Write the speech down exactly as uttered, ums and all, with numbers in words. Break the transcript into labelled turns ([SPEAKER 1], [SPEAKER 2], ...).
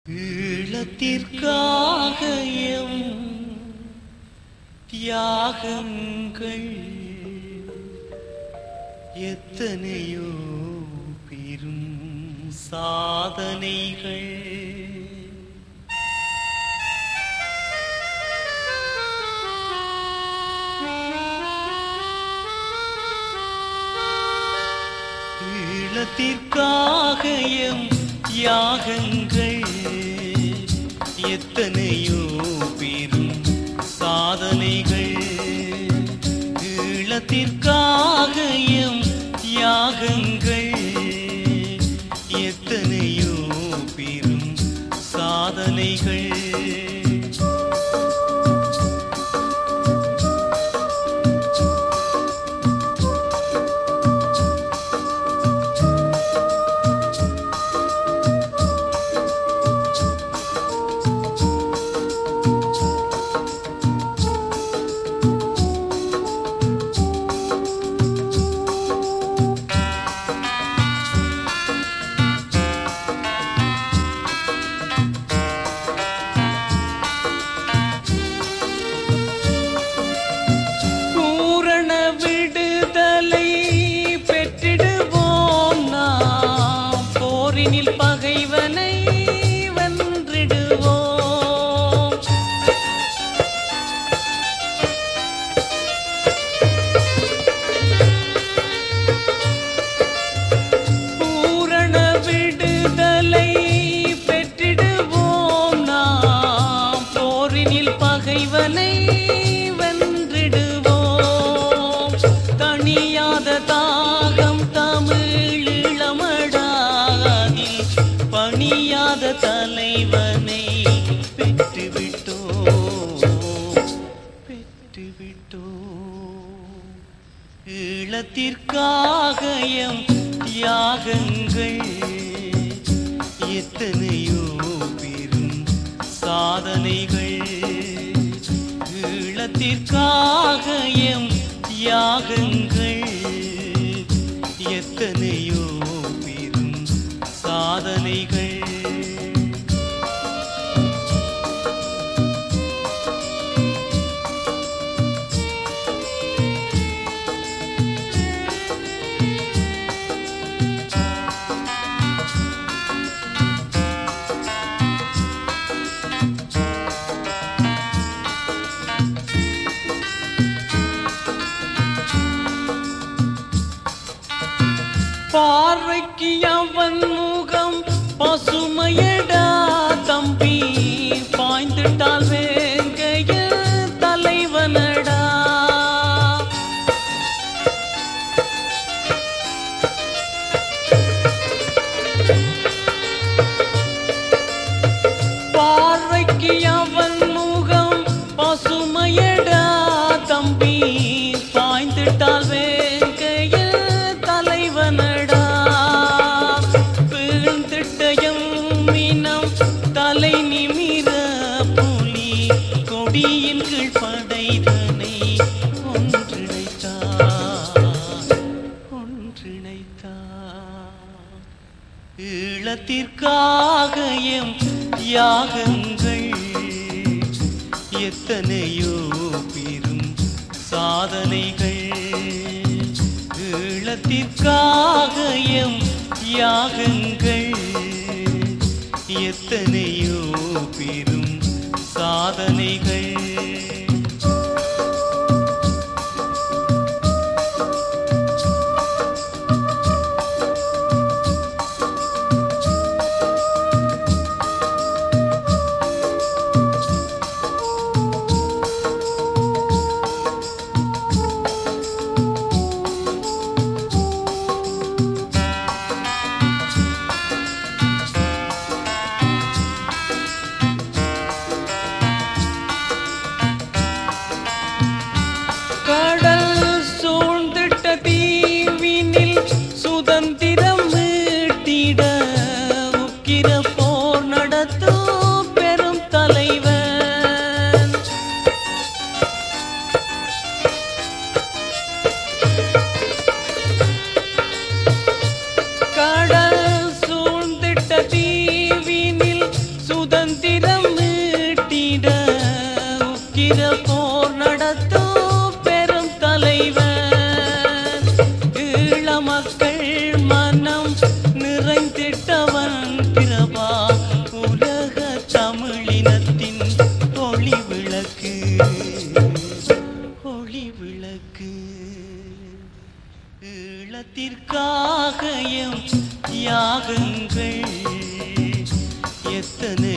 [SPEAKER 1] ஈழத்திற்காக M தியாகங்கள் எத்தனையோ பெரும் சாதனைகள். ஈழத்திற்காக எம் தியாகங்கள் எத்தனையோ பெரும் சாதனைகள். ஈழத்திற்காக எம் தியாகங்கள் எத்தனையோ பெரும் சாதனைகள். பகைவனை வென்றிடுவோம். பூரண விடுதலை பெற்றிடுவோம். நாம் போரினில் பகைவனை வென்றிடுவோம். தணியாத தாகம் பணியாத தலைவனை பெற்றுவிட்டோம் பெற்றுவிட்டோம். ஈழத்திற்காக எம் தியாகங்கள் எத்தனையோ பெரும் சாதனைகள். ஈழத்திற்காக எம் தியாகங்கள் எத்தனையோ பெரும் சாதனைகள். பார்வைக்கு அவன் முகம் பசுமையடா தம்பி, பாய்ந்துட்டால் வேங்கைய தலைவனடா. பார்வைக்கு அவன் முகம் பசுமையடா தம்பி, பாய்ந்துட்டால் வேங்கைய தலைவனடா. தலை நிமிர புலி கொடியின் கீழ் படைதனை ஒன்றிணைத்தார் ஒன்றிணைத்தார். ஈழத்திற்காக எம் தியாகங்கள் எத்தனையோ பெரும் சாதனைகள். ஈழத்திற்காக எம் தியாகங்கள் எத்தனையோ பெரும் சாதனைகள். எத்தனை